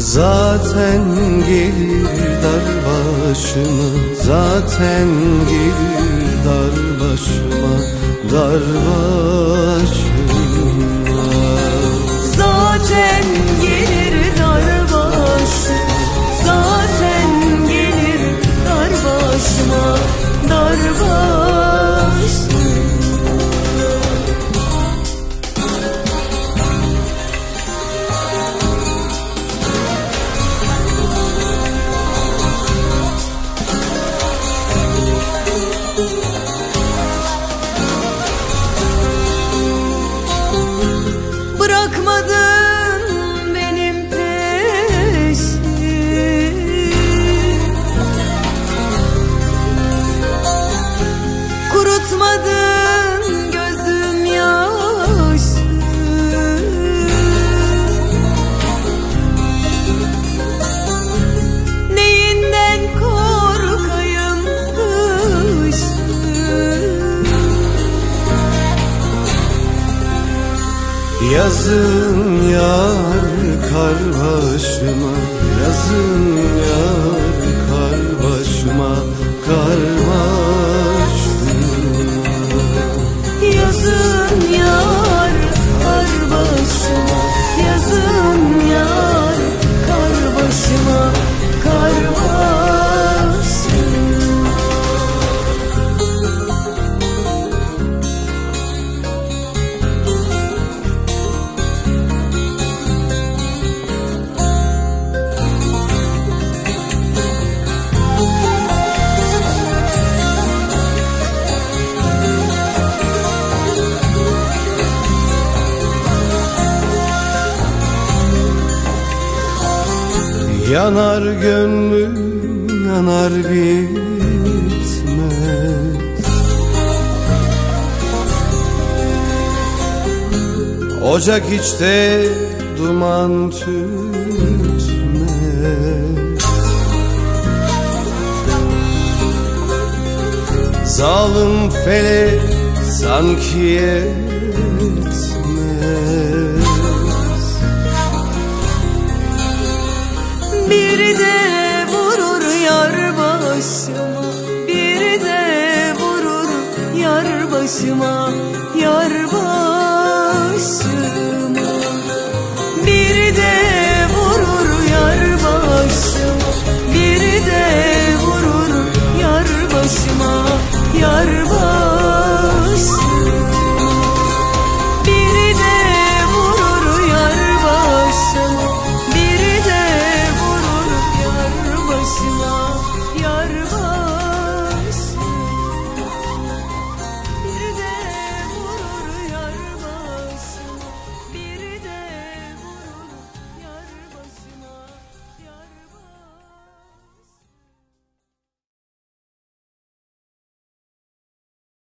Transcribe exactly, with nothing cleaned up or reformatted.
Zaten gelir dar başıma, zaten gelir dar başıma, dar başıma. Zaten gelir dar başıma, zaten gelir dar başıma, dar başıma. Bırakmadın benim peşimi, kurutmadın gözüm yaşı. Neyinden korkayım kışın? Yazın yar kar başıma, yazın yar kar başıma, kar başıma. Yazın yar kar başıma, yazın yar kar başıma, kar başıma. Yanar gönlüm, yanar bitmez. Ocak içte duman tütmez. Zalim felek sanki yetmez. Bir de vurur yar başıma, bir de vurur yar başıma,